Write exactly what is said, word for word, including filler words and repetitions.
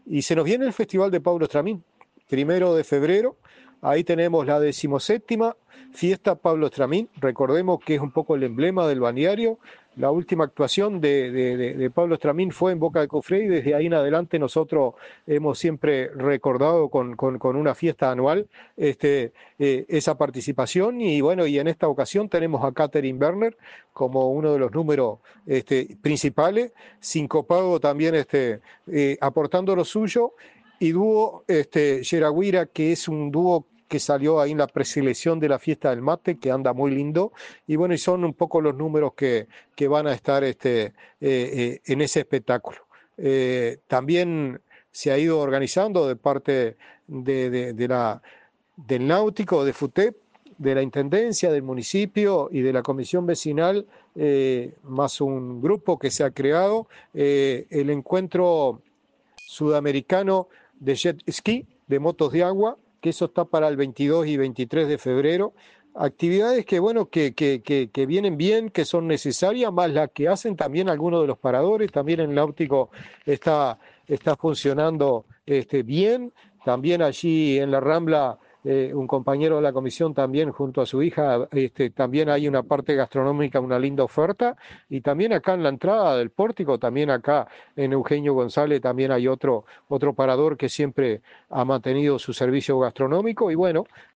Y se nos viene el Festival de Pablo Estramín, primero de febrero. Ahí tenemos la decimoséptima fiesta Pablo Estramín. Recordemos que es un poco el emblema del balneario. La última actuación de, de, de, de Pablo Estramín fue en Boca de Cofré y desde ahí en adelante nosotros hemos siempre recordado con, con, con una fiesta anual este, eh, esa participación. Y bueno, y en esta ocasión tenemos a Catherine Berner como uno de los números este, principales, sincopado también este, eh, aportando lo suyo. Y dúo este, Yeraguira, que es un dúo que salió ahí en la preselección de la fiesta del mate, que anda muy lindo. Y bueno, y son un poco los números que, que van a estar este, eh, eh, en ese espectáculo. Eh, también se ha ido organizando de parte de, de, de la, del Náutico, de FUTEP, de la Intendencia, del municipio y de la Comisión Vecinal, eh, más un grupo que se ha creado, eh, el encuentro sudamericano de jet ski, de motos de agua, que eso está para el veintidós y veintitrés de febrero. Actividades que, bueno, que, que, que, que vienen bien, que son necesarias, más las que hacen también algunos de los paradores. También el náutico está, está funcionando este, bien. También allí en la Rambla, eh, un compañero de la comisión también junto a su hija, este, también hay una parte gastronómica, una linda oferta. Y también acá en la entrada del pórtico, también acá en Eugenio González también hay otro, otro parador que siempre ha mantenido su servicio gastronómico y bueno,